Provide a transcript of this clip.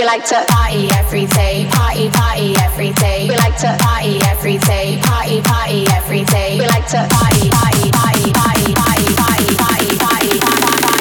like to party every day, party, party every day. We like to party every day, party, party every day. We like to party, party, party, party, party, party, party, party, party, party.